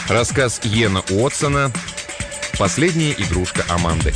Рассказ Йена Уотсона «Последняя игрушка Аманды».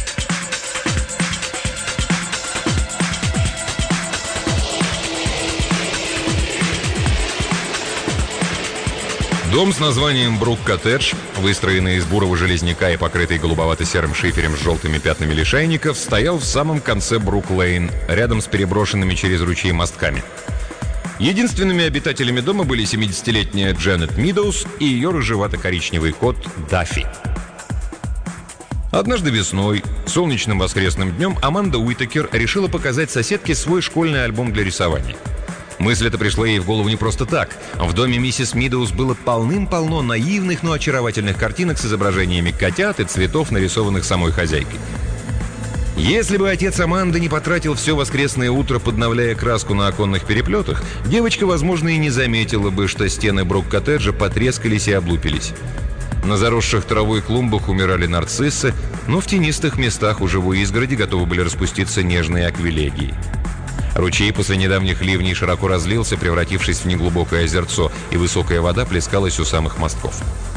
Дом с названием Брук-коттедж, выстроенный из бурого железняка и покрытый голубовато-серым шиферем с желтыми пятнами лишайников, стоял в самом конце Брук-лейн, рядом с переброшенными через ручей мостками. Единственными обитателями дома были 70-летняя Дженнет Мидоуз и ее рыжевато-коричневый кот Даффи. Однажды весной, солнечным воскресным днем, Аманда Уитакер решила показать соседке свой школьный альбом для рисования. Мысль эта пришла ей в голову не просто так. В доме миссис Мидоуз было полным-полно наивных, но очаровательных картинок с изображениями котят и цветов, нарисованных самой хозяйкой. Если бы отец Аманды не потратил все воскресное утро, подновляя краску на оконных переплетах, девочка, возможно, и не заметила бы, что стены Брук-коттеджа потрескались и облупились. На заросших травой клумбах умирали нарциссы, но в тенистых местах у живой изгороди готовы были распуститься нежные аквилегии. Ручей после недавних ливней широко разлился, превратившись в неглубокое озерцо, и высокая вода плескалась у самых мостков.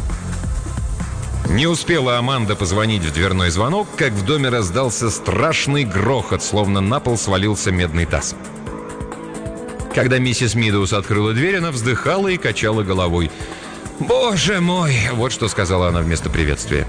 Не успела Аманда позвонить в дверной звонок, как в доме раздался страшный грохот, словно на пол свалился медный таз. Когда миссис Мидоуз открыла дверь, она вздыхала и качала головой. «Боже мой!» — вот что сказала она вместо приветствия.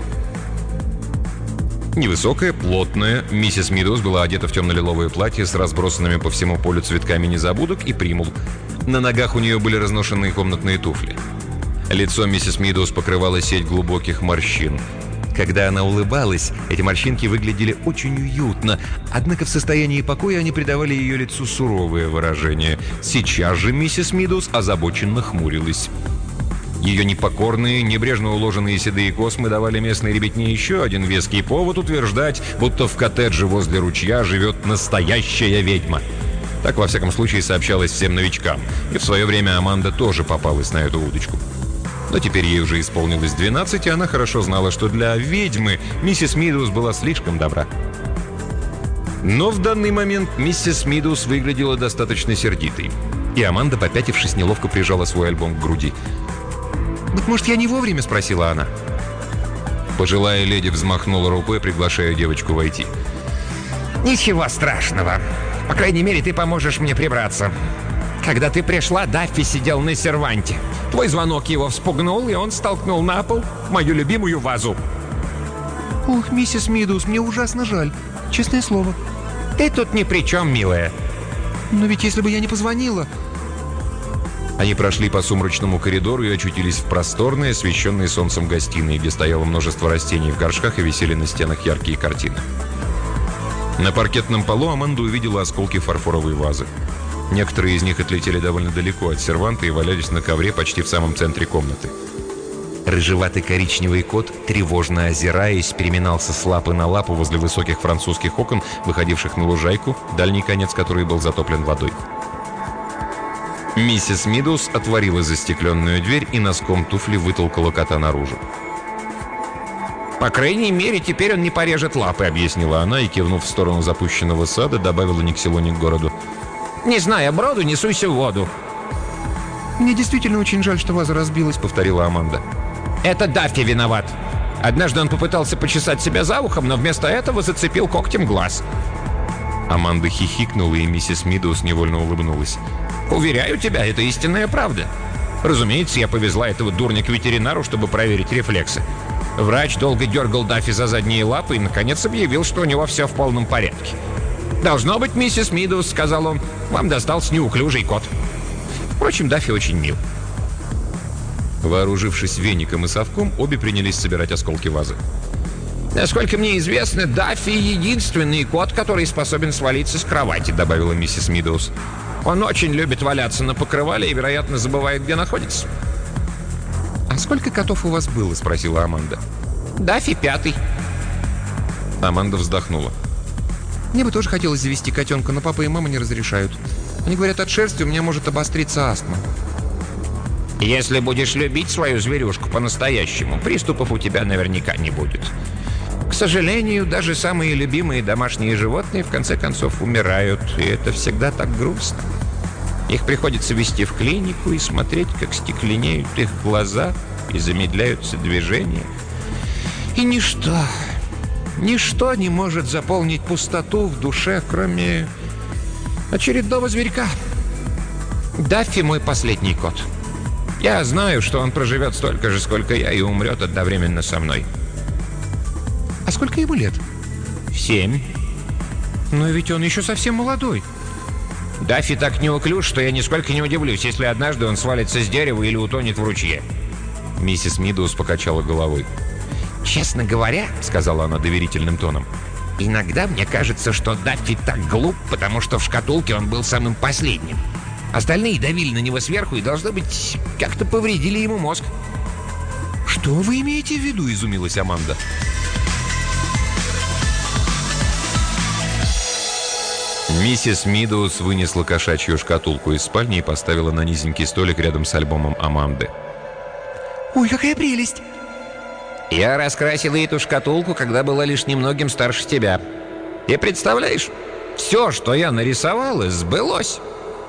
Невысокая, плотная, миссис Мидоуз была одета в темно-лиловое платье с разбросанными по всему полю цветками незабудок и примул. На ногах у нее были разношенные комнатные туфли. Лицо миссис Мидоуз покрывала сеть глубоких морщин. Когда она улыбалась, эти морщинки выглядели очень уютно, однако в состоянии покоя они придавали ее лицу суровое выражение. Сейчас же миссис Мидоуз озабоченно хмурилась. Ее непокорные, небрежно уложенные седые космы давали местной ребятне еще один веский повод утверждать, будто в коттедже возле ручья живет настоящая ведьма. Так, во всяком случае, сообщалось всем новичкам. И в свое время Аманда тоже попалась на эту удочку. Но теперь ей уже исполнилось 12, и она хорошо знала, что для ведьмы миссис Мидоуз была слишком добра. Но в данный момент миссис Мидоуз выглядела достаточно сердитой. И Аманда, попятившись, неловко прижала свой альбом к груди. «Быть может, я не вовремя?» — спросила она. Пожилая леди взмахнула рукой, приглашая девочку войти. «Ничего страшного. По крайней мере, ты поможешь мне прибраться. Когда ты пришла, Даффи сидел на серванте. Твой звонок его вспугнул, и он столкнул на пол мою любимую вазу». «Ох, миссис Мидоуз, мне ужасно жаль. Честное слово». «Ты тут ни при чем, милая». «Но ведь если бы я не позвонила...» Они прошли по сумрачному коридору и очутились в просторной, освещенной солнцем гостиной, где стояло множество растений в горшках и висели на стенах яркие картины. На паркетном полу Аманда увидела осколки фарфоровой вазы. Некоторые из них отлетели довольно далеко от серванта и валялись на ковре почти в самом центре комнаты. Рыжеватый коричневый кот, тревожно озираясь, переминался с лапы на лапу возле высоких французских окон, выходивших на лужайку, дальний конец которой был затоплен водой. Миссис Мидоуз отворила застекленную дверь и носком туфли вытолкала кота наружу. «По крайней мере, теперь он не порежет лапы», — объяснила она и, кивнув в сторону запущенного сада, добавила ни к селу, ни к городу. «Не зная броду, не суйся в воду». «Мне действительно очень жаль, что ваза разбилась», — повторила Аманда. «Это Даффи виноват. Однажды он попытался почесать себя за ухом, но вместо этого зацепил когтем глаз». Аманда хихикнула, и миссис Мидоуз невольно улыбнулась. «Уверяю тебя, это истинная правда. Разумеется, я повезла этого дурня к ветеринару, чтобы проверить рефлексы. Врач долго дергал Даффи за задние лапы и, наконец, объявил, что у него все в полном порядке. «Должно быть, миссис Мидоуз», — сказал он, — «вам достался неуклюжий кот». Впрочем, Даффи очень мил». Вооружившись веником и совком, обе принялись собирать осколки вазы. «Насколько мне известно, Даффи — единственный кот, который способен свалиться с кровати», — добавила миссис Мидоуз. «Он очень любит валяться на покрывале и, вероятно, забывает, где находится». «А сколько котов у вас было?» — спросила Аманда. «Даффи 5-й». Аманда вздохнула. «Мне бы тоже хотелось завести котенка, но папа и мама не разрешают. Они говорят, от шерсти у меня может обостриться астма». «Если будешь любить свою зверюшку по-настоящему, приступов у тебя наверняка не будет. К сожалению, даже самые любимые домашние животные в конце концов умирают, и это всегда так грустно. Их приходится везти в клинику и смотреть, как стекленеют их глаза и и замедляются движения. И ничто не может заполнить пустоту в душе, кроме очередного зверька. Даффи мой последний кот. Я знаю, что он проживет столько же, сколько я, и умрет одновременно со мной. А сколько ему лет? 7. Но ведь он еще совсем молодой. Даффи так неуклюж, что я нисколько не удивлюсь, если однажды он свалится с дерева или утонет в ручье. Миссис Мидоуз покачала головой. «Честно говоря, — сказала она доверительным тоном, — иногда мне кажется, что Даффи так глуп, потому что в шкатулке он был самым последним. Остальные давили на него сверху и, должно быть, как-то повредили ему мозг». «Что вы имеете в виду?» — изумилась Аманда. Миссис Мидоуз вынесла кошачью шкатулку из спальни и поставила на низенький столик рядом с альбомом Аманды. «Ой, какая прелесть!» «Я раскрасила эту шкатулку, когда была лишь немногим старше тебя. И представляешь, все, что я нарисовала, сбылось».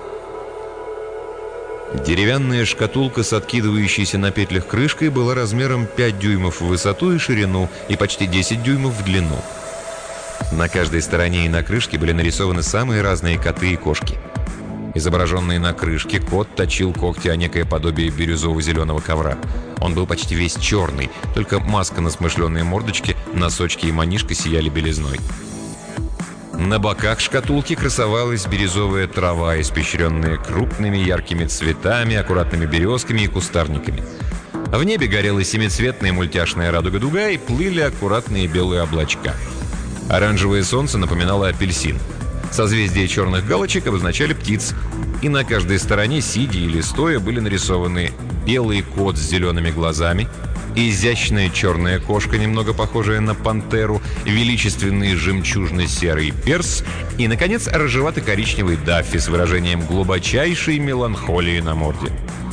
Деревянная шкатулка с откидывающейся на петлях крышкой была размером 5 дюймов в высоту и ширину и почти 10 дюймов в длину. На каждой стороне и на крышке были нарисованы самые разные коты и кошки. Изображенный на крышке кот точил когти о некое подобие бирюзово-зеленого ковра. Он был почти весь черный, только маска на смышленой мордочке, носочки и манишка сияли белизной. На боках шкатулки красовалась бирюзовая трава, испещренная крупными яркими цветами, аккуратными березками и кустарниками. В небе горела семицветная мультяшная радуга-дуга и плыли аккуратные белые облачка. Оранжевое солнце напоминало апельсин. Созвездия черных галочек обозначали птиц. И на каждой стороне, сидя или стоя, были нарисованы белый кот с зелеными глазами, изящная черная кошка, немного похожая на пантеру, величественный жемчужно-серый перс и, наконец, рыжевато-коричневый Даффи с выражением глубочайшей меланхолии на морде.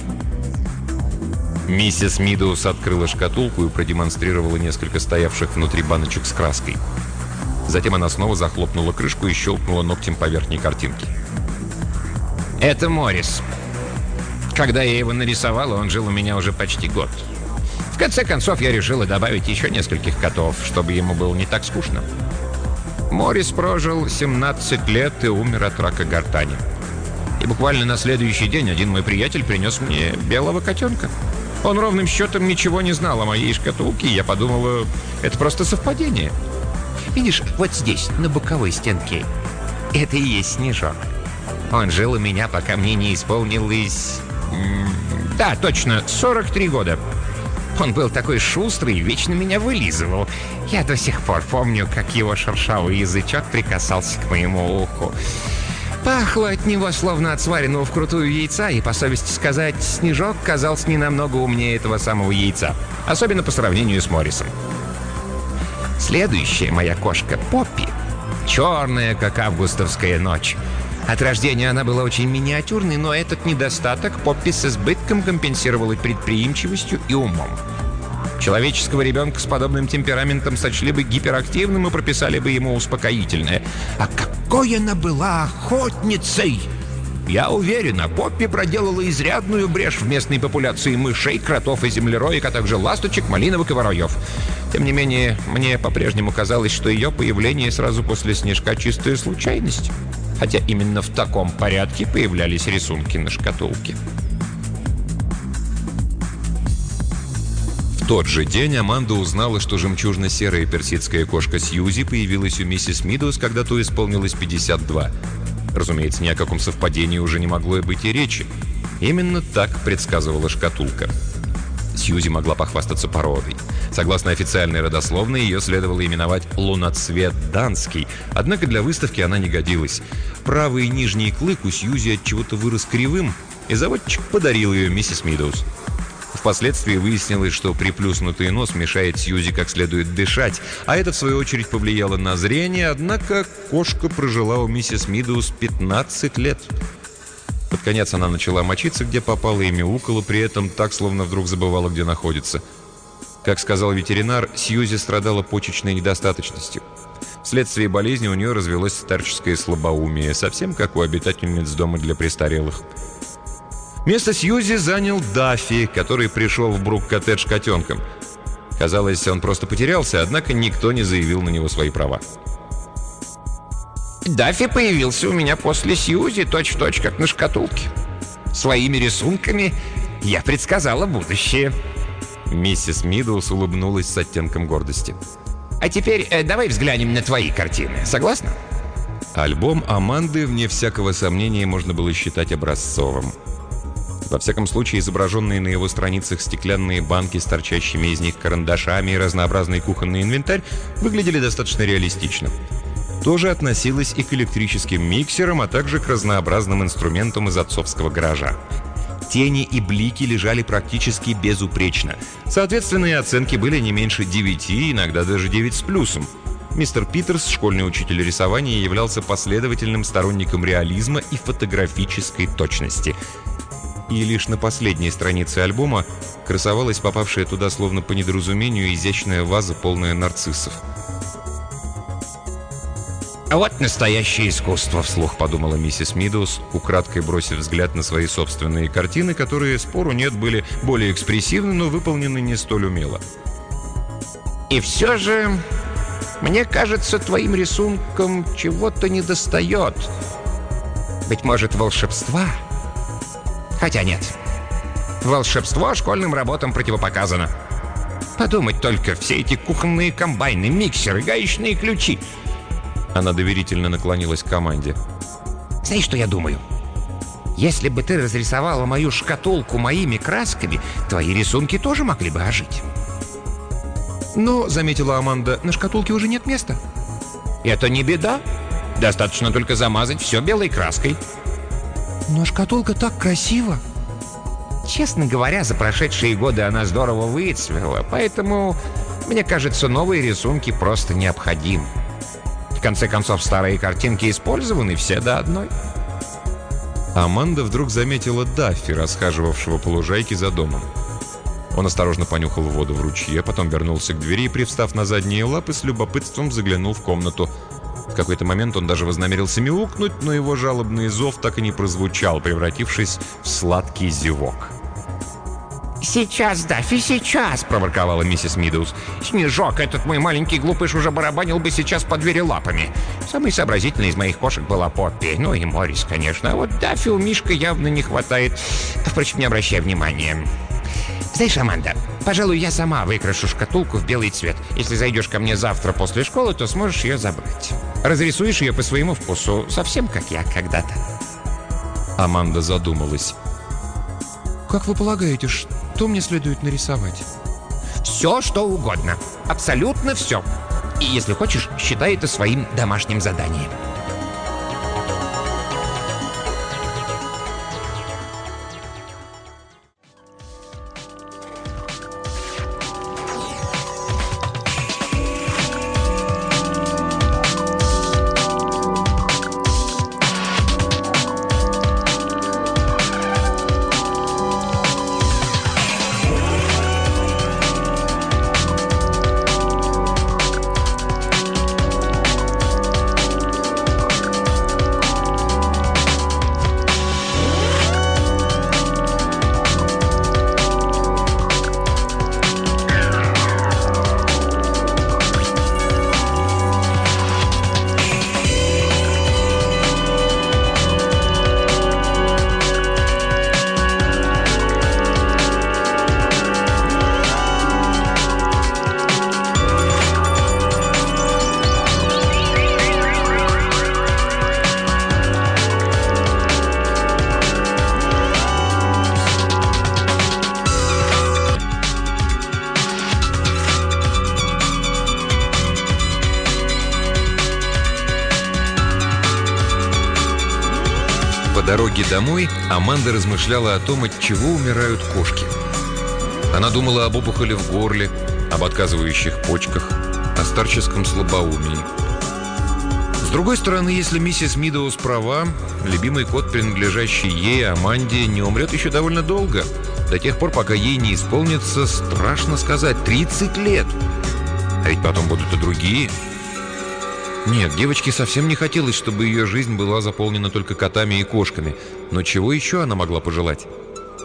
Миссис Мидоуз открыла шкатулку и продемонстрировала несколько стоявших внутри баночек с краской. Затем она снова захлопнула крышку и щелкнула ногтем по верхней картинке. «Это Моррис. Когда я его нарисовала, он жил у меня уже почти год. В конце концов, я решила добавить еще нескольких котов, чтобы ему было не так скучно. Моррис прожил 17 лет и умер от рака гортани. И буквально на следующий день один мой приятель принес мне белого котенка. Он ровным счетом ничего не знал о моей шкатулке, и я подумала, это просто совпадение. Видишь, вот здесь, на боковой стенке, это и есть Снежок. Он жил у меня, пока мне не исполнилось... Да, точно, 43 года. Он был такой шустрый и вечно меня вылизывал. Я до сих пор помню, как его шершавый язычок прикасался к моему уху. Пахло от него, словно от сваренного вкрутую яйца, и, по совести сказать, Снежок казался не намного умнее этого самого яйца. Особенно по сравнению с Моррисом. Следующая моя кошка — Поппи. Черная, как августовская ночь. От рождения она была очень миниатюрной, но этот недостаток Поппи с избытком компенсировала предприимчивостью и умом. Человеческого ребенка с подобным темпераментом сочли бы гиперактивным и прописали бы ему успокоительное. А какой она была охотницей! Я уверена, Поппи проделала изрядную брешь в местной популяции мышей, кротов и землероек, а также ласточек, малиновок и воробьев. Тем не менее, мне по-прежнему казалось, что ее появление сразу после Снежка — чистая случайность. Хотя именно в таком порядке появлялись рисунки на шкатулке. В тот же день Аманда узнала, что жемчужно-серая персидская кошка Сьюзи появилась у миссис Мидоуз, когда той исполнилось 52. Разумеется, ни о каком совпадении уже не могло и быть и речи. Именно так предсказывала шкатулка. Сьюзи могла похвастаться породой. Согласно официальной родословной, ее следовало именовать «Луноцвет Данский», однако для выставки она не годилась. Правый нижний клык у Сьюзи отчего-то вырос кривым, и заводчик подарил ее миссис Мидоуз. Впоследствии выяснилось, что приплюснутый нос мешает Сьюзи как следует дышать, а это, в свою очередь, повлияло на зрение, однако кошка прожила у миссис Мидоуз 15 лет. Под конец она начала мочиться, где попала, и мяукала, при этом так, словно вдруг забывала, где находится. Как сказал ветеринар, Сьюзи страдала почечной недостаточностью. Вследствие болезни у нее развелось старческое слабоумие, совсем как у обитательниц дома для престарелых. Место Сьюзи занял Даффи, который пришел в Брук-коттедж котенком. Казалось, он просто потерялся, однако никто не заявил на него свои права. Даффи появился у меня после Сьюзи, точь-в-точь, как на шкатулке. Своими рисунками я предсказала будущее. Миссис Мидоуз улыбнулась с оттенком гордости. А теперь давай взглянем на твои картины. Согласна? Альбом Аманды, вне всякого сомнения, можно было считать образцовым. Во всяком случае, изображенные на его страницах стеклянные банки с торчащими из них карандашами и разнообразный кухонный инвентарь выглядели достаточно реалистично. Тоже относилось и к электрическим миксерам, а также к разнообразным инструментам из отцовского гаража. Тени и блики лежали практически безупречно. Соответственно, и оценки были не меньше 9, иногда даже 9 с плюсом. Мистер Питерс, школьный учитель рисования, являлся последовательным сторонником реализма и фотографической точности. И лишь на последней странице альбома красовалась попавшая туда словно по недоразумению изящная ваза, полная нарциссов. А вот настоящее искусство, Вслух подумала миссис Мидоуз, украдкой бросив взгляд на свои собственные картины, которые, спору нет, были более экспрессивны, но выполнены не столь умело. И все же, мне кажется, твоим рисункам чего-то недостает. Быть может, волшебства? Хотя нет. Волшебство школьным работам противопоказано. Подумать только, все эти кухонные комбайны, миксеры, гаечные ключи. Она доверительно наклонилась к команде. Знаешь, что я думаю? Если бы ты разрисовала мою шкатулку моими красками, твои рисунки тоже могли бы ожить. Но, заметила Аманда, на шкатулке уже нет места. Это не беда. Достаточно только замазать все белой краской. Но шкатулка так красива. Честно говоря, за прошедшие годы она здорово выцвела, поэтому, мне кажется, новые рисунки просто необходимы. В конце концов, старые картинки использованы все до одной. Аманда вдруг заметила Даффи, расхаживавшего по лужайке за домом. Он осторожно понюхал воду в ручье, потом вернулся к двери и, привстав на задние лапы, с любопытством заглянул в комнату. В какой-то момент он даже вознамерился мяукнуть, но его жалобный зов так и не прозвучал, превратившись в сладкий зевок. «Сейчас, Даффи, сейчас!» — проворковала миссис Мидоуз. «Снежок, этот мой маленький глупыш уже барабанил бы сейчас по двери лапами. Самый сообразительный из моих кошек была Поппи, ну и Моррис, конечно. А вот Даффи у Мишка явно не хватает. Впрочем, не обращай внимания. Знаешь, Аманда, пожалуй, я сама выкрашу шкатулку в белый цвет. Если зайдешь ко мне завтра после школы, то сможешь ее забрать. Разрисуешь ее по своему вкусу, совсем как я когда-то». Аманда задумалась. Как вы полагаете, что мне следует нарисовать? Все, что угодно. Абсолютно все. И если хочешь, считай это своим домашним заданием. По дороге домой Аманда размышляла о том, от чего умирают кошки. Она думала об опухоли в горле, об отказывающих почках, о старческом слабоумии. С другой стороны, если миссис Мидоуз права, любимый кот, принадлежащий ей, Аманде, не умрет еще довольно долго. До тех пор, пока ей не исполнится, страшно сказать, 30 лет. А ведь потом будут и другие. Нет, девочке совсем не хотелось, чтобы ее жизнь была заполнена только котами и кошками. Но чего еще она могла пожелать?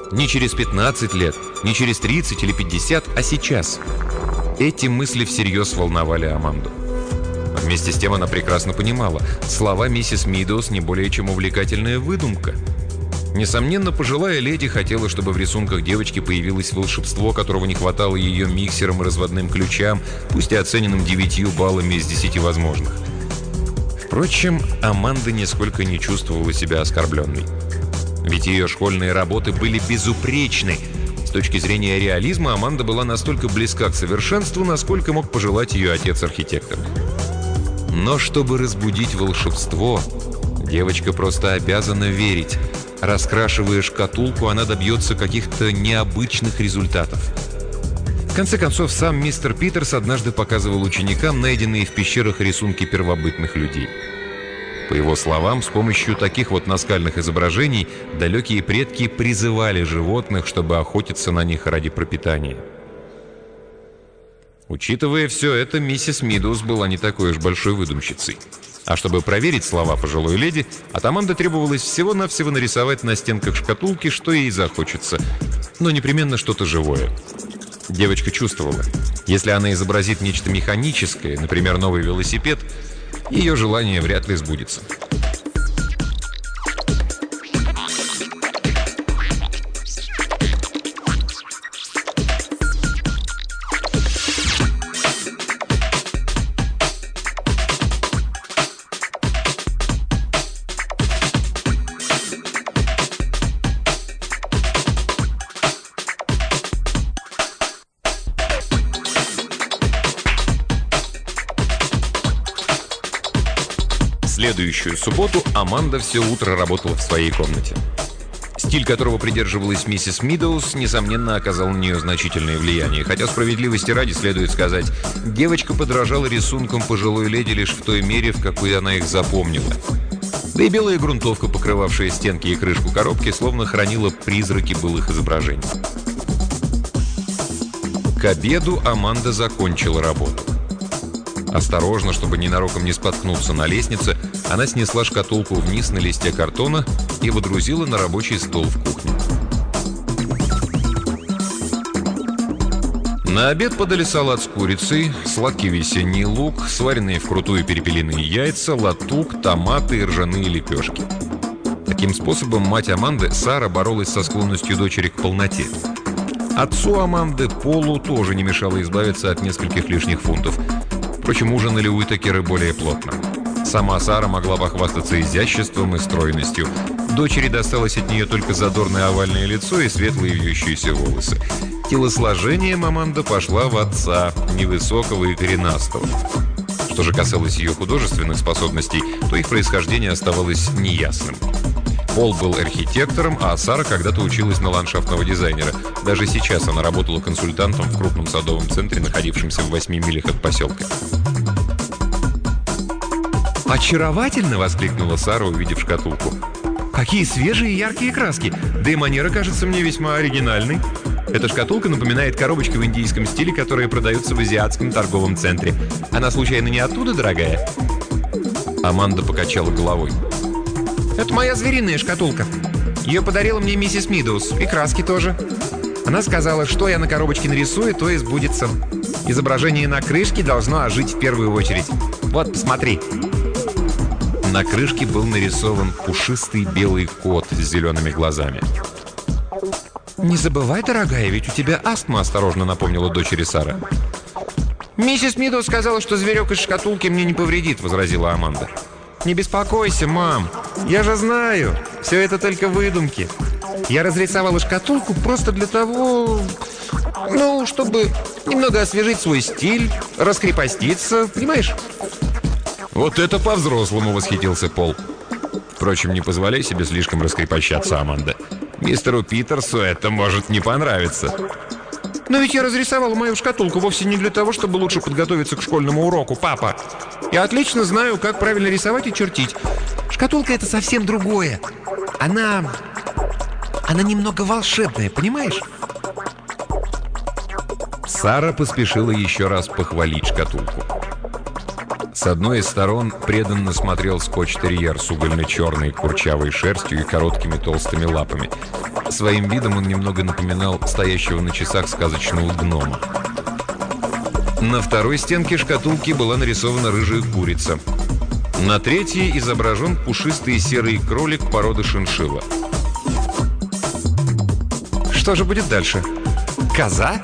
Не через 15 лет, не через 30 или 50, а сейчас. Эти мысли всерьез волновали Аманду. Вместе с тем она прекрасно понимала, слова миссис Мидоуз не более чем увлекательная выдумка. Несомненно, пожилая леди хотела, чтобы в рисунках девочки появилось волшебство, которого не хватало ее миксерам и разводным ключам, пусть и оцененным 9 баллами из 10 возможных. Впрочем, Аманда нисколько не чувствовала себя оскорбленной. Ведь ее школьные работы были безупречны. С точки зрения реализма Аманда была настолько близка к совершенству, насколько мог пожелать ее отец-архитектор. Но чтобы разбудить волшебство, девочка просто обязана верить. Раскрашивая шкатулку, она добьется каких-то необычных результатов. В конце концов, сам мистер Питерс однажды показывал ученикам найденные в пещерах рисунки первобытных людей. По его словам, с помощью таких вот наскальных изображений далекие предки призывали животных, чтобы охотиться на них ради пропитания. Учитывая все это, миссис Мидоуз была не такой уж большой выдумщицей. А чтобы проверить слова пожилой леди, от Аманды требовалось всего-навсего нарисовать на стенках шкатулки, что ей захочется, но непременно что-то живое. Девочка чувствовала, если она изобразит нечто механическое, например, новый велосипед, ее желание вряд ли сбудется. Следующую субботу Аманда все утро работала в своей комнате. Стиль, которого придерживалась миссис Мидоуз, несомненно, оказал на нее значительное влияние. Хотя, справедливости ради, следует сказать, девочка подражала рисункам пожилой леди лишь в той мере, в какой она их запомнила. Да и белая грунтовка, покрывавшая стенки и крышку коробки, словно хранила призраки былых изображений. К обеду Аманда закончила работу. Осторожно, чтобы ненароком не споткнуться на лестнице, она снесла шкатулку вниз на листе картона и водрузила на рабочий стол в кухне. На обед подали салат с курицей, сладкий весенний лук, сваренные вкрутую перепелиные яйца, латук, томаты и ржаные лепешки. Таким способом мать Аманды, Сара, боролась со склонностью дочери к полноте. Отцу Аманды, Полу, тоже не мешало избавиться от нескольких лишних фунтов. Впрочем, ужинали Уитакеры более плотно. Сама Сара могла похвастаться изяществом и стройностью. Дочери досталось от нее только задорное овальное лицо и светлые вьющиеся волосы. Телосложением Аманда пошла в отца, невысокого и коренастого. Что же касалось ее художественных способностей, то их происхождение оставалось неясным. Пол был архитектором, а Сара когда-то училась на ландшафтного дизайнера. Даже сейчас она работала консультантом в крупном садовом центре, находившемся в 8 милях от поселка. «Очаровательно!» — воскликнула Сара, увидев шкатулку. «Какие свежие и яркие краски! Да и манера кажется мне весьма оригинальной. Эта шкатулка напоминает коробочки в индийском стиле, которые продаются в азиатском торговом центре. Она случайно не оттуда, дорогая?» Аманда покачала головой. «Это моя звериная шкатулка. Ее подарила мне миссис Мидоуз, и краски тоже. Она сказала, что я на коробочке нарисую, то и сбудется. Изображение на крышке должно ожить в первую очередь. Вот, посмотри». На крышке был нарисован пушистый белый кот с зелеными глазами. «Не забывай, дорогая, ведь у тебя астма», — осторожно напомнила дочери Сара. «Миссис Мидоуз сказала, что зверек из шкатулки мне не повредит», — возразила Аманда. «Не беспокойся, мам. Я же знаю. Все это только выдумки. Я разрисовала шкатулку просто для того, чтобы немного освежить свой стиль, раскрепоститься, понимаешь?» «Вот это по-взрослому!» — восхитился Пол. Впрочем, не позволяй себе слишком раскрепощаться, Аманда. Мистеру Питерсу это может не понравиться. «Но ведь я разрисовала мою шкатулку вовсе не для того, чтобы лучше подготовиться к школьному уроку, папа. Я отлично знаю, как правильно рисовать и чертить. Шкатулка — это совсем другое. Она немного волшебная, понимаешь?» Сара поспешила еще раз похвалить шкатулку. С одной из сторон преданно смотрел скотч-терьер с угольно-черной курчавой шерстью и короткими толстыми лапами. Своим видом он немного напоминал стоящего на часах сказочного гнома. На второй стенке шкатулки была нарисована рыжая курица. На третьей изображен пушистый серый кролик породы шиншилла. Что же будет дальше? Коза?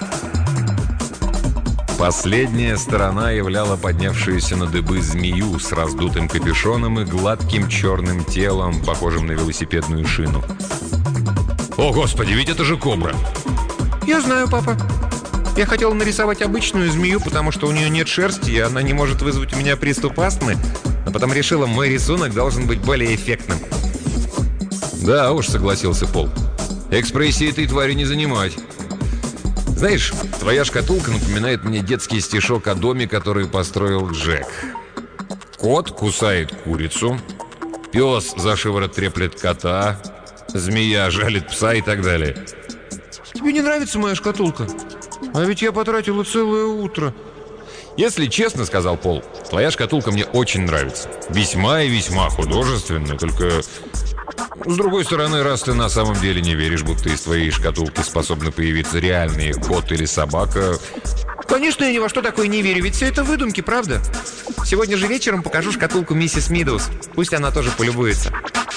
Последняя сторона являла поднявшуюся на дыбы змею с раздутым капюшоном и гладким черным телом, похожим на велосипедную шину. «О, Господи, ведь это же кобра!» Я знаю, папа. Я хотел нарисовать обычную змею, потому что у нее нет шерсти, и она не может вызвать у меня приступ астмы, а потом решила, мой рисунок должен быть более эффектным. «Да уж», — согласился Пол. «Экспрессии этой твари не занимать. Знаешь, твоя шкатулка напоминает мне детский стишок о доме, который построил Джек. Кот кусает курицу, пес за шиворот треплет кота, змея жалит пса и так далее». Тебе не нравится моя шкатулка? А ведь я потратила целое утро. «Если честно, — сказал Пол, — твоя шкатулка мне очень нравится. Весьма и весьма художественная, только... С другой стороны, раз ты на самом деле не веришь, будто из твоей шкатулки способны появиться реальные кот или собака...» Конечно, я ни во что такое не верю, ведь все это выдумки, правда? Сегодня же вечером покажу шкатулку миссис Мидоуз. Пусть она тоже полюбуется.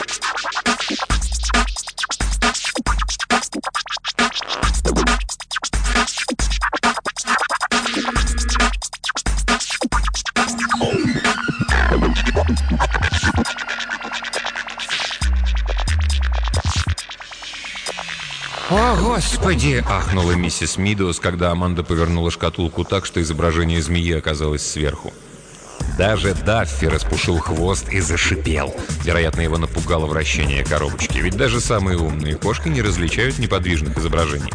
«О, Господи!» — ахнула миссис Мидоуз, когда Аманда повернула шкатулку так, что изображение змеи оказалось сверху. Даже Даффи распушил хвост и зашипел. Вероятно, его напугало вращение коробочки, ведь даже самые умные кошки не различают неподвижных изображений.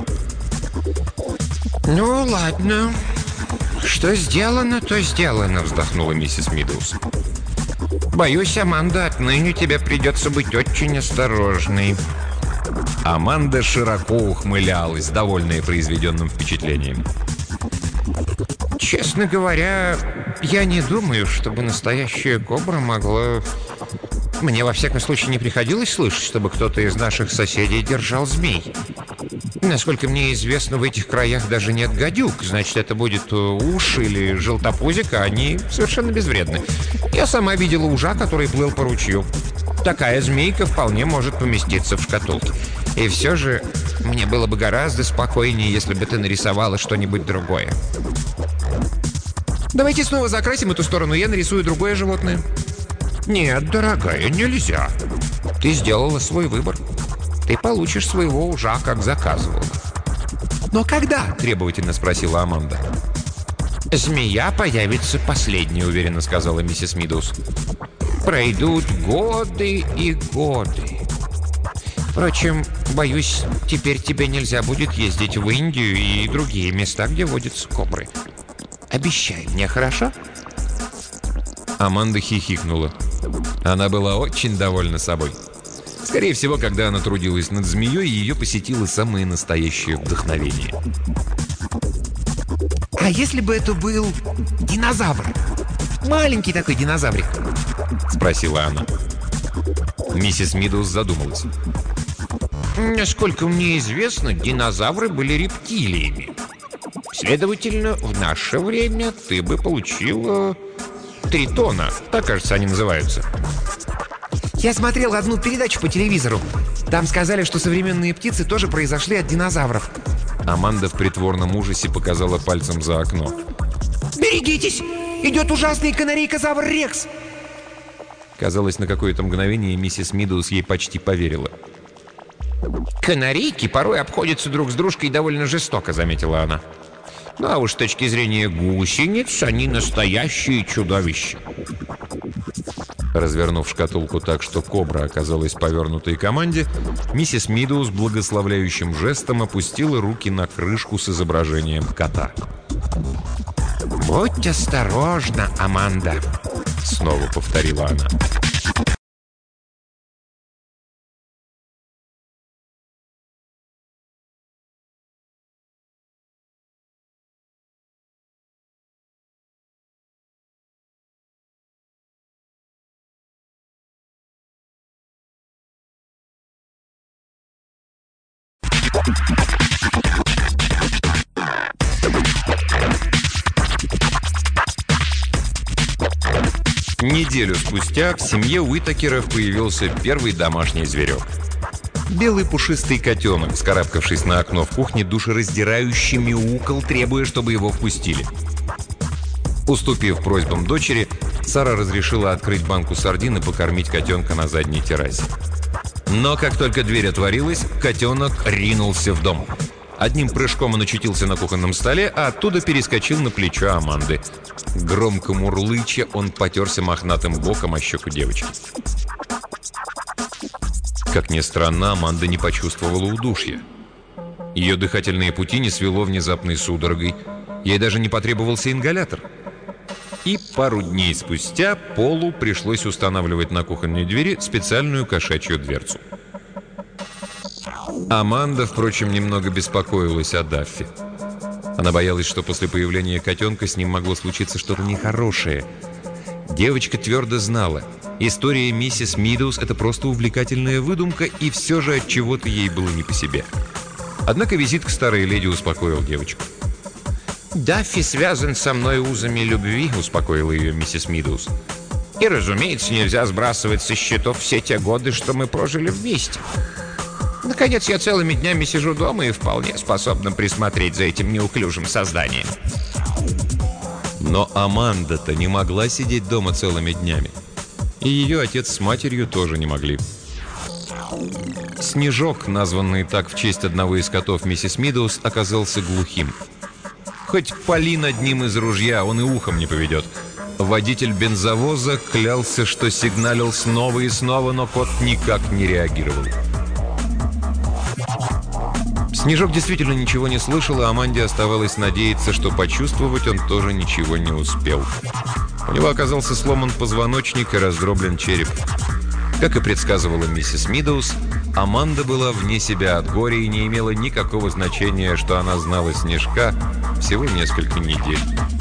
«Ну, ладно. Что сделано, то сделано», — вздохнула миссис Мидоуз. «Боюсь, Аманда, отныне тебе придется быть очень осторожной». Аманда широко ухмылялась, довольная произведенным впечатлением. «Честно говоря, я не думаю, чтобы настоящая кобра могла... Мне, во всяком случае, не приходилось слышать, чтобы кто-то из наших соседей держал змей. Насколько мне известно, в этих краях даже нет гадюк. Значит, это будет уж или желтопузик, а они совершенно безвредны. Я сама видела ужа, который плыл по ручью. Такая змейка вполне может поместиться в шкатулке. И все же мне было бы гораздо спокойнее, если бы ты нарисовала что-нибудь другое». Давайте снова закрасим эту сторону, я нарисую другое животное. «Нет, дорогая, нельзя. Ты сделала свой выбор. Ты получишь своего ужа, как заказывала». «Но когда?» — требовательно спросила Аманда. «Змея появится последней», — уверенно сказала миссис Мидоуз. «Пройдут годы и годы. Впрочем, боюсь, теперь тебе нельзя будет ездить в Индию и другие места, где водятся кобры. Обещай мне, хорошо?» Аманда хихикнула. Она была очень довольна собой. Скорее всего, когда она трудилась над змеей, ее посетило самое настоящее вдохновение. А если бы это был динозавр? Маленький такой динозаврик. — спросила она. Миссис Мидоуз задумалась. «Насколько мне известно, динозавры были рептилиями. Следовательно, в наше время ты бы получила тритона. Так, кажется, они называются». Я смотрел одну передачу по телевизору. Там сказали, что современные птицы тоже произошли от динозавров. Аманда в притворном ужасе показала пальцем за окно. «Берегитесь! Идет ужасный канарейкозавр Рекс!» Казалось, на какое-то мгновение миссис Мидоуз ей почти поверила. «Канарейки порой обходятся друг с дружкой довольно жестоко», — заметила она. «Ну а уж с точки зрения гусениц, они настоящие чудовища». Развернув шкатулку так, что кобра оказалась повернутой к Аманде, миссис Мидоуз благословляющим жестом опустила руки на крышку с изображением кота. «Будь осторожна, Аманда», — снова повторила она. Неделю спустя в семье Уитакеров появился первый домашний зверек. Белый пушистый котенок, вскарабкавшись на окно в кухне, душераздирающе мяукал, требуя, чтобы его впустили. Уступив просьбам дочери, Сара разрешила открыть банку сардин и покормить котенка на задней террасе. Но как только дверь отворилась, котенок ринулся в дом. Одним прыжком он очутился на кухонном столе, а оттуда перескочил на плечо Аманды. Громко мурлыча, он потерся мохнатым боком о щеку девочки. Как ни странно, Аманда не почувствовала удушья. Ее дыхательные пути не свело внезапной судорогой. Ей даже не потребовался ингалятор. И пару дней спустя Полу пришлось устанавливать на кухонной двери специальную кошачью дверцу. Аманда, впрочем, немного беспокоилась о Даффи. Она боялась, что после появления котенка с ним могло случиться что-то нехорошее. Девочка твердо знала, история миссис Мидоуз — это просто увлекательная выдумка, и все же от чего-то ей было не по себе. Однако визит к старой леди успокоил девочку. «Даффи связан со мной узами любви», — успокоила ее миссис Мидоуз. «И, разумеется, нельзя сбрасывать со счетов все те годы, что мы прожили вместе. Наконец, я целыми днями сижу дома и вполне способна присмотреть за этим неуклюжим созданием». Но Аманда-то не могла сидеть дома целыми днями. И ее отец с матерью тоже не могли. Снежок, названный так в честь одного из котов миссис Мидоуз, оказался глухим. Хоть пали над ним из ружья, он и ухом не поведет. Водитель бензовоза клялся, что сигналил снова и снова, но кот никак не реагировал. Снежок действительно ничего не слышал, и Аманде оставалось надеяться, что почувствовать он тоже ничего не успел. У него оказался сломан позвоночник и раздроблен череп. Как и предсказывала миссис Мидоуз, Аманда была вне себя от горя и не имела никакого значения, что она знала Снежка всего несколько недель.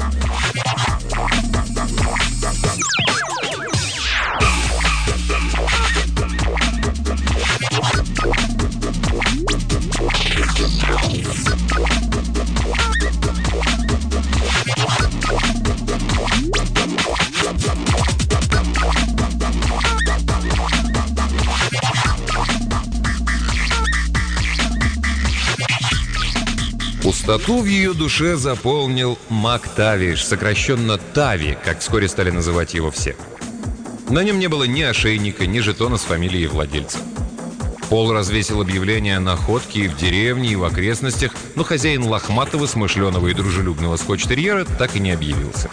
Пустоту в ее душе заполнил Мак Тавиш, сокращенно Тави, как вскоре стали называть его все. На нем не было ни ошейника, ни жетона с фамилией владельца. Пол развесил объявления на ходке и в деревне, и в окрестностях, но хозяин лохматого, смышленого и дружелюбного скотч-терьера так и не объявился.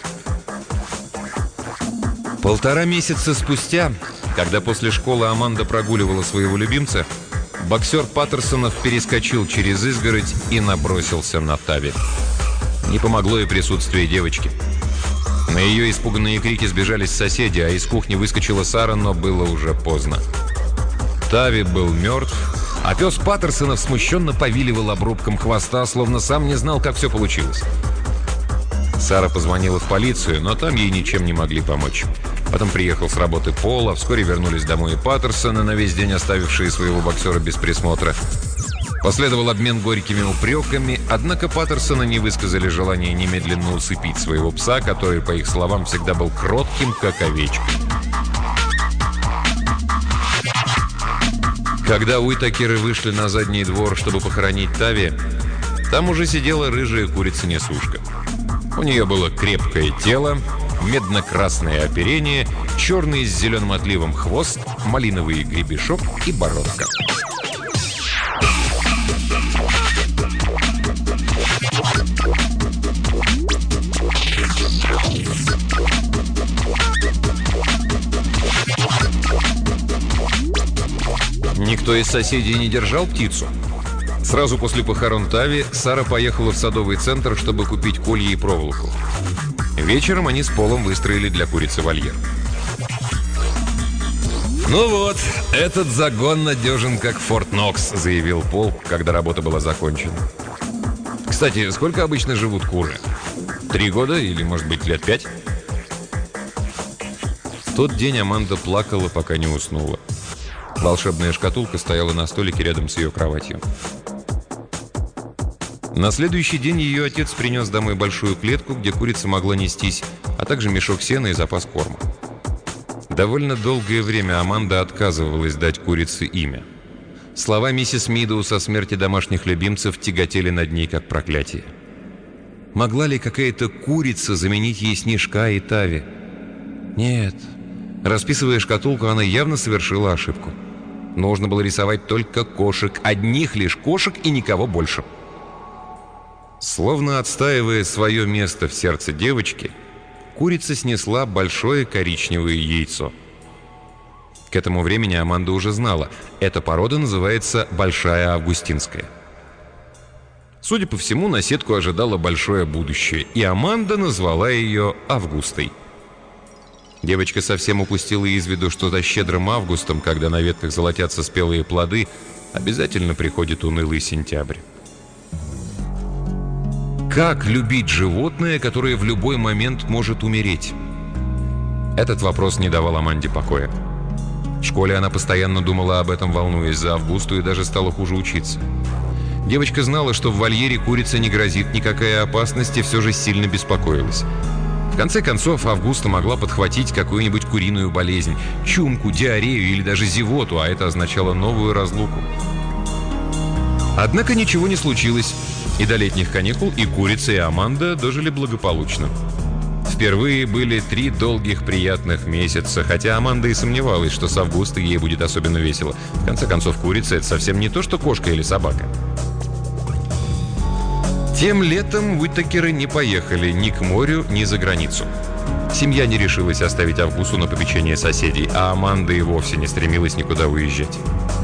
1,5 месяца спустя, когда после школы Аманда прогуливала своего любимца, боксер Паттерсонов перескочил через изгородь и набросился на Тави. Не помогло и присутствие девочки. На ее испуганные крики сбежались соседи, а из кухни выскочила Сара, но было уже поздно. Тави был мертв, а пес Паттерсонов смущенно повиливал обрубком хвоста, словно сам не знал, как все получилось. Сара позвонила в полицию, но там ей ничем не могли помочь. Потом приехал с работы Пол, а вскоре вернулись домой и Паттерсоны, на весь день оставившие своего боксера без присмотра. Последовал обмен горькими упреками, однако Паттерсоны не высказали желания немедленно усыпить своего пса, который, по их словам, всегда был кротким, как овечка. Когда Уитакеры вышли на задний двор, чтобы похоронить Тави, там уже сидела рыжая курица-несушка. У нее было крепкое тело, медно-красное оперение, черный с зеленым отливом хвост, малиновый гребешок и бородка. Никто из соседей не держал птицу. Сразу после похорон Тави Сара поехала в садовый центр, чтобы купить колья и проволоку. Вечером они с Полом выстроили для курицы вольер. «Ну вот, этот загон надежен, как Форт Нокс», — заявил Пол, когда работа была закончена. «Кстати, сколько обычно живут куры? 3 года или, может быть, лет 5?» В тот день Аманда плакала, пока не уснула. Волшебная шкатулка стояла на столике рядом с ее кроватью. На следующий день ее отец принес домой большую клетку, где курица могла нестись, а также мешок сена и запас корма. Довольно долгое время Аманда отказывалась дать курице имя. Слова миссис Мидоуз о смерти домашних любимцев тяготели над ней как проклятие. Могла ли какая-то курица заменить ей Снежка и Тави? Нет. Расписывая шкатулку, она явно совершила ошибку. Нужно было рисовать только кошек, одних лишь кошек и никого больше. Словно отстаивая свое место в сердце девочки, курица снесла большое коричневое яйцо. К этому времени Аманда уже знала, эта порода называется Большая Августинская. Судя по всему, наседку ожидало большое будущее, и Аманда назвала ее Августой. Девочка совсем упустила из виду, что за щедрым августом, когда на ветках золотятся спелые плоды, обязательно приходит унылый сентябрь. Как любить животное, которое в любой момент может умереть? Этот вопрос не давал Аманде покоя. В школе она постоянно думала об этом, волнуясь за Августу, и даже стала хуже учиться. Девочка знала, что в вольере курице не грозит никакая опасность, и все же сильно беспокоилась. В конце концов, Августа могла подхватить какую-нибудь куриную болезнь, чумку, диарею или даже зевоту, а это означало новую разлуку. Однако ничего не случилось, и до летних каникул и курица, и Аманда дожили благополучно. Впервые были 3 долгих приятных месяца, хотя Аманда и сомневалась, что с Августой ей будет особенно весело. В конце концов, курица — это совсем не то, что кошка или собака. Тем летом Уитакеры не поехали ни к морю, ни за границу. Семья не решилась оставить Августу на попечение соседей, а Аманда и вовсе не стремилась никуда уезжать.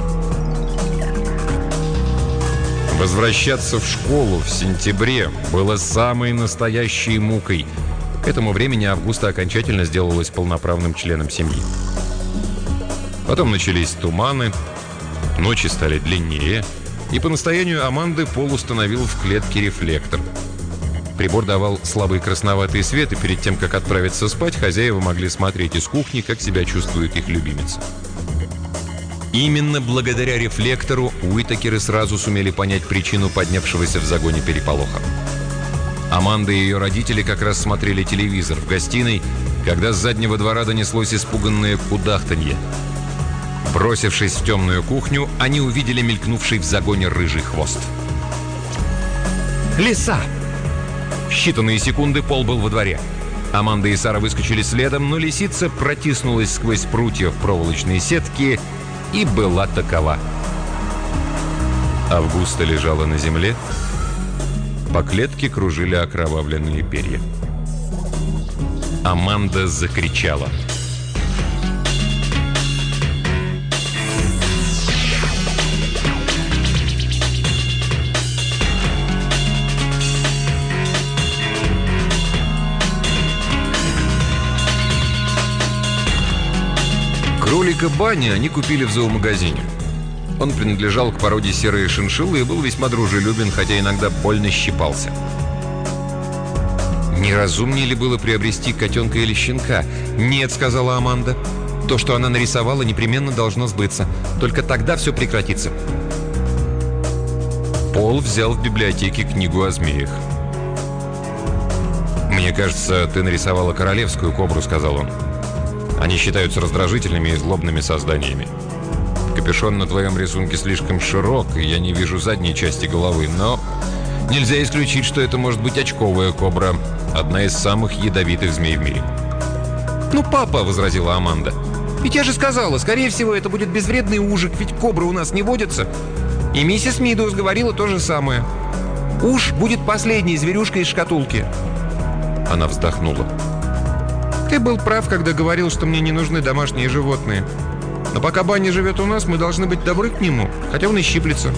Возвращаться в школу в сентябре было самой настоящей мукой. К этому времени Августа окончательно сделалась полноправным членом семьи. Потом начались туманы, ночи стали длиннее, и по настоянию Аманды Пол установил в клетке рефлектор. Прибор давал слабый красноватый свет, и перед тем, как отправиться спать, хозяева могли смотреть из кухни, как себя чувствует их любимица. Именно благодаря рефлектору Уитакеры сразу сумели понять причину поднявшегося в загоне переполоха. Аманда и ее родители как раз смотрели телевизор в гостиной, когда с заднего двора донеслось испуганное кудахтанье. Бросившись в темную кухню, они увидели мелькнувший в загоне рыжий хвост. «Лиса!» В считанные секунды Пол был во дворе. Аманда и Сара выскочили следом, но лисица протиснулась сквозь прутья в проволочной сетке и была такова. Августа лежала на земле. По клетке кружили окровавленные перья. Аманда закричала. Кролика Банни они купили в зоомагазине. Он принадлежал к породе серые шиншиллы и был весьма дружелюбен, хотя иногда больно щипался. «Не разумнее ли было приобрести котенка или щенка?» «Нет», — сказала Аманда. «То, что она нарисовала, непременно должно сбыться. Только тогда все прекратится». Пол взял в библиотеке книгу о змеях. «Мне кажется, ты нарисовала королевскую кобру», — сказал он. «Они считаются раздражительными и злобными созданиями. Капюшон на твоем рисунке слишком широк, и я не вижу задней части головы, но нельзя исключить, что это может быть очковая кобра, одна из самых ядовитых змей в мире». «Ну, папа», — возразила Аманда, — «ведь я же сказала, скорее всего, это будет безвредный ужик, ведь кобры у нас не водятся. И миссис Мидоуз говорила то же самое. Уж будет последней зверюшкой из шкатулки». Она вздохнула. «Ты был прав, когда говорил, что мне не нужны домашние животные. Но пока Банни живет у нас, мы должны быть добры к нему, хотя он и щиплется».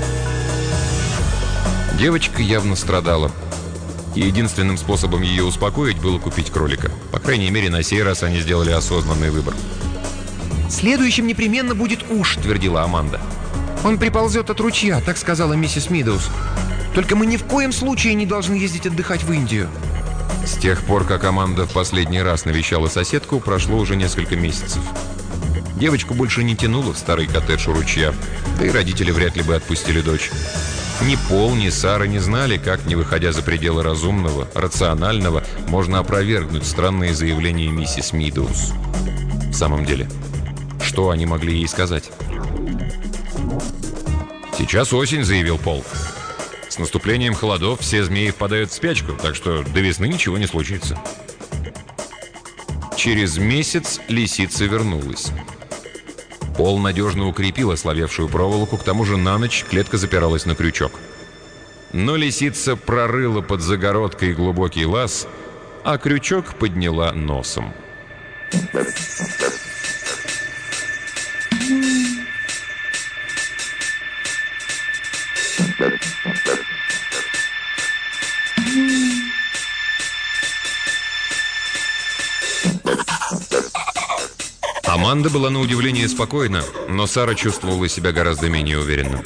Девочка явно страдала. И единственным способом ее успокоить было купить кролика. По крайней мере, на сей раз они сделали осознанный выбор. «Следующим непременно будет уж», — твердила Аманда. «Он приползет от ручья», — так сказала миссис Мидоуз. «Только мы ни в коем случае не должны ездить отдыхать в Индию». С тех пор, как Аманда в последний раз навещала соседку, прошло уже несколько месяцев. Девочку больше не тянуло в старый коттедж у ручья, да и родители вряд ли бы отпустили дочь. Ни Пол, ни Сара не знали, как, не выходя за пределы разумного, рационального, можно опровергнуть странные заявления миссис Мидоуз. В самом деле, что они могли ей сказать? «Сейчас осень», — заявил Пол. «С наступлением холодов все змеи впадают в спячку, так что до весны ничего не случится». Через месяц лисица вернулась. Пол надежно укрепил ослабевшую проволоку, к тому же на ночь клетка запиралась на крючок. Но лисица прорыла под загородкой глубокий лаз, а крючок подняла носом. Аманда была на удивление спокойна, но Сара чувствовала себя гораздо менее уверенно.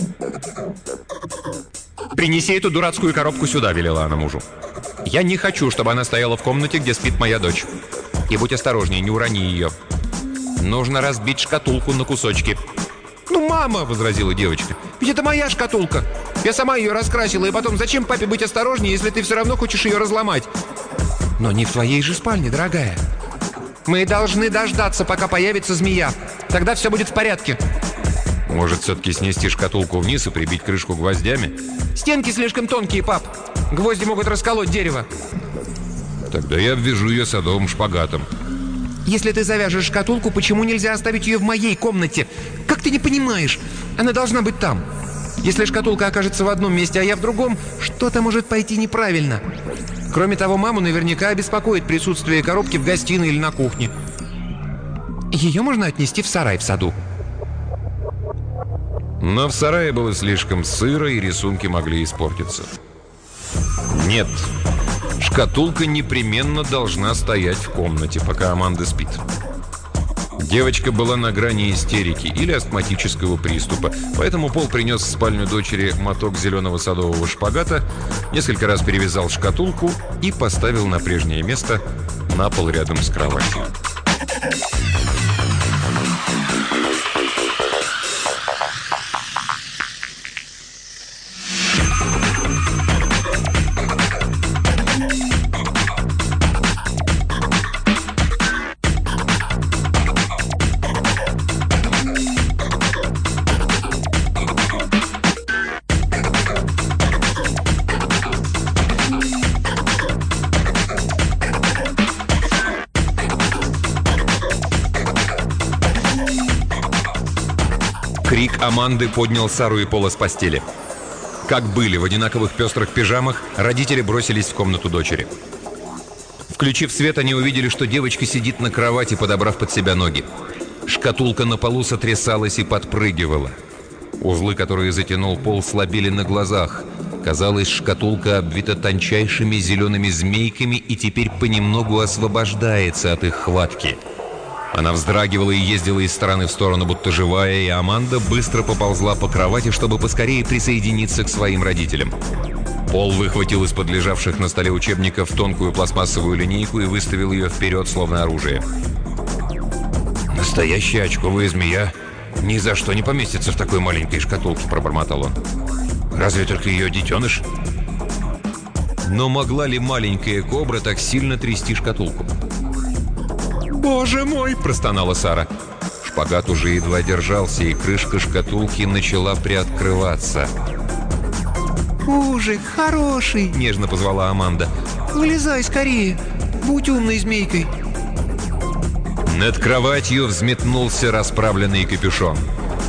«Принеси эту дурацкую коробку сюда», — велела она мужу. «Я не хочу, чтобы она стояла в комнате, где спит моя дочь. И будь осторожнее, не урони ее. Нужно разбить шкатулку на кусочки». «Ну, мама», — возразила девочка, — «ведь это моя шкатулка. Я сама ее раскрасила, и потом зачем папе быть осторожнее, если ты все равно хочешь ее разломать?» «Но не в твоей же спальне, дорогая. Мы должны дождаться, пока появится змея. Тогда все будет в порядке». «Может, все-таки снести шкатулку вниз и прибить крышку гвоздями?» «Стенки слишком тонкие, пап. Гвозди могут расколоть дерево». «Тогда я обвяжу ее садовым шпагатом». «Если ты завяжешь шкатулку, почему нельзя оставить ее в моей комнате? Как ты не понимаешь? Она должна быть там. Если шкатулка окажется в одном месте, а я в другом, что-то может пойти неправильно. Кроме того, маму наверняка обеспокоит присутствие коробки в гостиной или на кухне. Ее можно отнести в сарай в саду». Но в сарае было слишком сыро, и рисунки могли испортиться. Нет, шкатулка непременно должна стоять в комнате, пока Аманда спит. Девочка была на грани истерики или астматического приступа, поэтому Пол принес в спальню дочери моток зеленого садового шпагата, несколько раз перевязал шкатулку и поставил на прежнее место на пол рядом с кроватью. Крик Аманды поднял Сару и Пола с постели. Как были в одинаковых пестрых пижамах, родители бросились в комнату дочери. Включив свет, они увидели, что девочка сидит на кровати, подобрав под себя ноги. Шкатулка на полу сотрясалась и подпрыгивала. Узлы, которые затянул Пол, слабели на глазах. Казалось, шкатулка обвита тончайшими зелеными змейками и теперь понемногу освобождается от их хватки. Она вздрагивала и ездила из стороны в сторону, будто живая, и Аманда быстро поползла по кровати, чтобы поскорее присоединиться к своим родителям. Пол выхватил из-под лежавших на столе учебников тонкую пластмассовую линейку и выставил ее вперед, словно оружие. «Настоящая очковая змея ни за что не поместится в такой маленькой шкатулке», — пробормотал он. «Разве только ее детеныш?» Но могла ли маленькая кобра так сильно трясти шкатулку? «Боже мой!» – простонала Сара. Шпагат уже едва держался, и крышка шкатулки начала приоткрываться. «Ужик, хороший!» – нежно позвала Аманда. «Вылезай скорее! Будь умной змейкой!» Над кроватью взметнулся расправленный капюшон.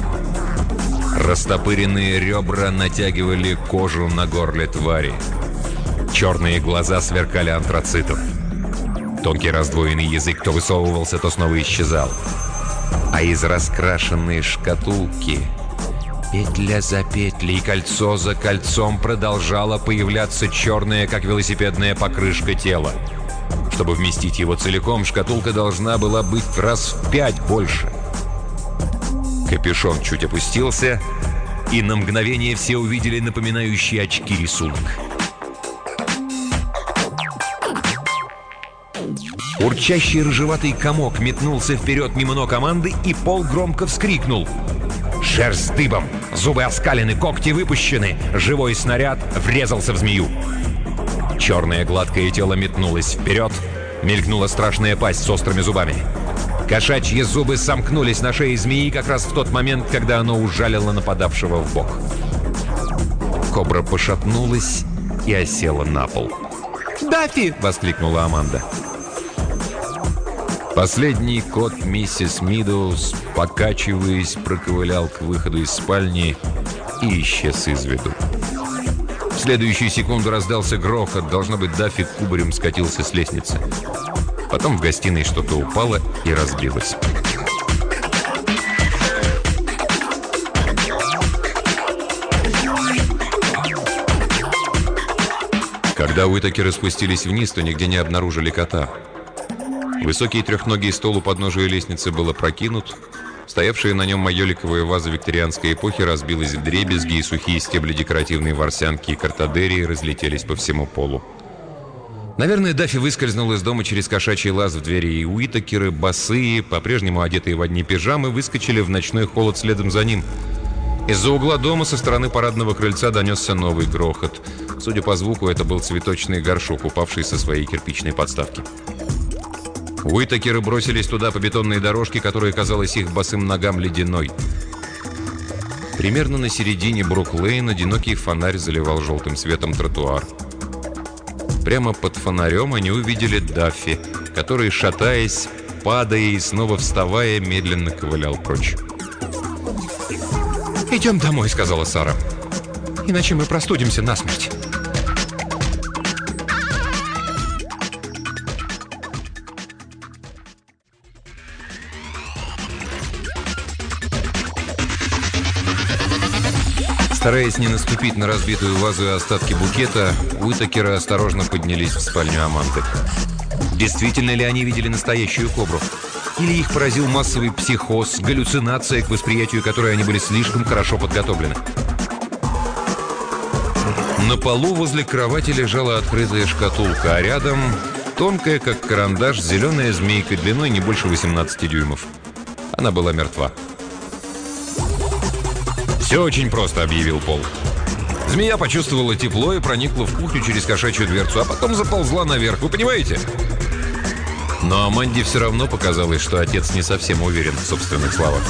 Растопыренные ребра натягивали кожу на горле твари. Черные глаза сверкали антрацитом. Тонкий раздвоенный язык то высовывался, то снова исчезал. А из раскрашенной шкатулки петля за петлей, кольцо за кольцом продолжала появляться черная, как велосипедная покрышка тела. Чтобы вместить его целиком, шкатулка должна была быть раз в 5 больше. Капюшон чуть опустился, и на мгновение все увидели напоминающий очки рисунок. Урчащий рыжеватый комок метнулся вперед мимо ног Аманды, и Пол громко вскрикнул. «Шерсть дыбом! Зубы оскалены, когти выпущены. Живой снаряд врезался в змею. Черное гладкое тело метнулось вперед. Мелькнула страшная пасть с острыми зубами. Кошачьи зубы сомкнулись на шее змеи как раз в тот момент, когда оно ужалило нападавшего в бок. Кобра пошатнулась и осела на пол. «Даффи!» — воскликнула Аманда. Последний кот миссис Мидоуз, покачиваясь, проковылял к выходу из спальни и исчез из виду. В следующую секунду раздался грохот. Должно быть, Даффи кубарем скатился с лестницы. Потом в гостиной что-то упало и разбилось. Когда Уитакеры спустились вниз, то нигде не обнаружили кота. Высокий трехногий стол у подножия лестницы был опрокинут. Стоявшая на нем майоликовая ваза викторианской эпохи разбилась в дребезги, и сухие стебли декоративной ворсянки и картадерии разлетелись по всему полу. Наверное, Даффи выскользнул из дома через кошачий лаз в двери, и Уитакеры, босые, по-прежнему одетые в одни пижамы, выскочили в ночной холод следом за ним. Из-за угла дома со стороны парадного крыльца донесся новый грохот. Судя по звуку, это был цветочный горшок, упавший со своей кирпичной подставки. Уитакеры бросились туда по бетонной дорожке, которая казалась их босым ногам ледяной. Примерно на середине Брук-Лейн одинокий фонарь заливал желтым светом тротуар. Прямо под фонарем они увидели Даффи, который, шатаясь, падая и снова вставая, медленно ковылял прочь. «Идем домой», — сказала Сара. «Иначе мы простудимся насмерть». Стараясь не наступить на разбитую вазу и остатки букета, Уитакеры осторожно поднялись в спальню Аманды. Действительно ли они видели настоящую кобру? Или их поразил массовый психоз, галлюцинация, к восприятию которой они были слишком хорошо подготовлены? На полу возле кровати лежала открытая шкатулка, а рядом тонкая, как карандаш, зеленая змейка длиной не больше 18 дюймов. Она была мертва. «Все очень просто», — объявил Пол. Змея почувствовала тепло и проникла в кухню через кошачью дверцу, а потом заползла наверх. Вы понимаете? Но Аманде все равно показалось, что отец не совсем уверен в собственных словах.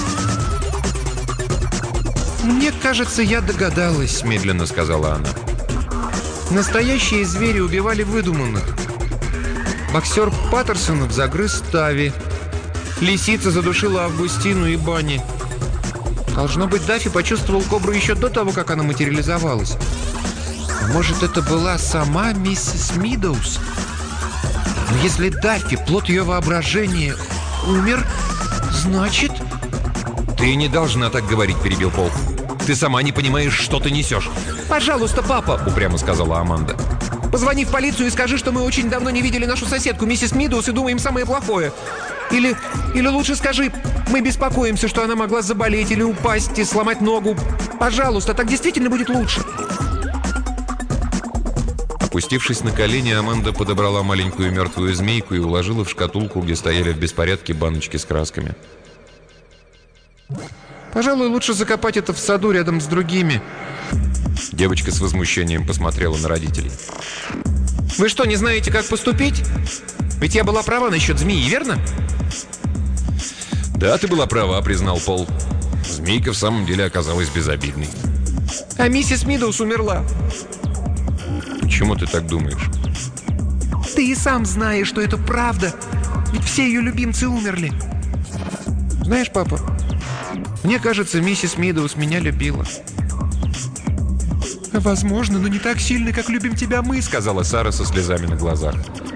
«Мне кажется, я догадалась», — медленно сказала она. «Настоящие звери убивали выдуманных. Боксер Паттерсонов загрыз Тави. Лисица задушила Августину и Банни. Должно быть, Даффи почувствовал кобру еще до того, как она материализовалась. А может, это была сама миссис Мидоуз? Но если Даффи, плод ее воображения, умер, значит...» «Ты не должна так говорить», — перебил Пол. «Ты сама не понимаешь, что ты несешь». «Пожалуйста, папа», — упрямо сказала Аманда. «позвони в полицию и скажи, что мы очень давно не видели нашу соседку, миссис Мидоуз, и думаем самое плохое. Или лучше скажи, мы беспокоимся, что она могла заболеть или упасть и сломать ногу. Пожалуйста, так действительно будет лучше». Опустившись на колени, Аманда подобрала маленькую мертвую змейку и уложила в шкатулку, где стояли в беспорядке баночки с красками. «Пожалуй, лучше закопать это в саду рядом с другими». Девочка с возмущением посмотрела на родителей. «Вы что, не знаете, как поступить? Ведь я была права насчет змеи, верно?» «Да, ты была права», — признал Пол. Змейка в самом деле оказалась безобидной. «А миссис Мидоуз умерла». «Почему ты так думаешь?» «Ты и сам знаешь, что это правда. Ведь все ее любимцы умерли. Знаешь, папа, мне кажется, миссис Мидоуз меня любила». «Возможно, но не так сильно, как любим тебя мы», — сказала Сара со слезами на глазах.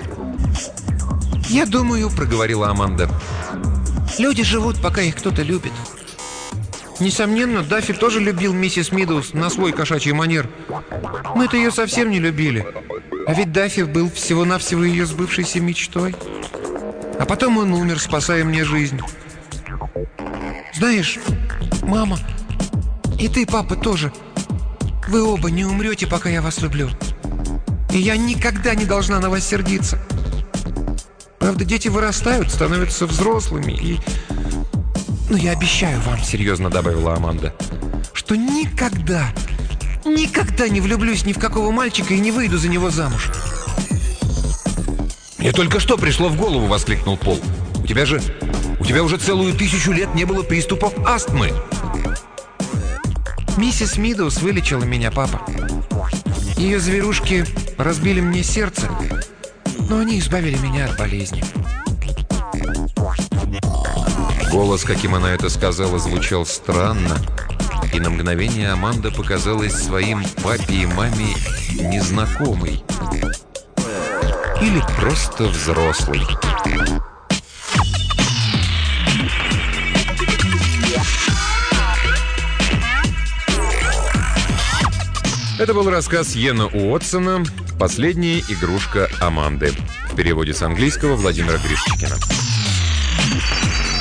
«Я думаю», — проговорила Аманда, «люди живут, пока их кто-то любит». Несомненно, Даффи тоже любил миссис Мидоуз на свой кошачий манер. Мы-то ее совсем не любили. А ведь Даффи был всего-навсего ее сбывшейся мечтой. А потом он умер, спасая мне жизнь. Знаешь, мама, и ты, папа, тоже. Вы оба не умрете, пока я вас люблю. И я никогда не должна на вас сердиться. Правда, дети вырастают, становятся взрослыми и... «Но я обещаю вам», — серьезно добавила Аманда, «что что никогда не влюблюсь ни в какого мальчика и не выйду за него замуж. «Мне только что пришло в голову!» — воскликнул Пол. У тебя уже целую 1000 лет не было приступов астмы!» «Миссис Мидоуз вылечила меня, папа. Ее зверушки разбили мне сердце, но они избавили меня от болезни». Голос, каким она это сказала, звучал странно, и на мгновение Аманда показалась своим папе и маме незнакомой. Или просто взрослой. Это был рассказ Йена Уотсона «Последняя игрушка Аманды». В переводе с английского Владимира Гришчикина.